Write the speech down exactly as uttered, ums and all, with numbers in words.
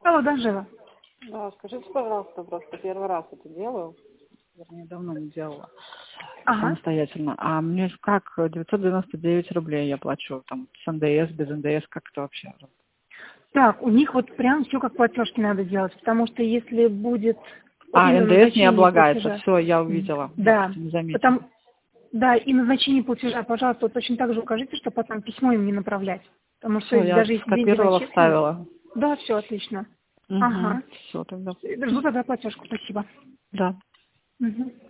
Алло, Данжела. Да, скажите, пожалуйста, просто первый раз это делаю. Вернее, давно не делала Ага. самостоятельно. А мне ж как девятьсот девяносто девять рублей я плачу, там, с эн дэ эс, без эн дэ эс, как это вообще? Так, у них вот прям все как платежки надо делать, потому что если будет А, именно эн дэ эс не назначение облагается, платежа, все, я увидела. Я да, просто не заметила. потому, да, и назначение платежа, пожалуйста, вот точно так же укажите, что потом письмо им не направлять, потому что Все, я даже если деньги скопировала, начислены, вставила. да, все отлично. Угу. Ага. Все, тогда. Жду тогда платежку, спасибо. Да. Мгм.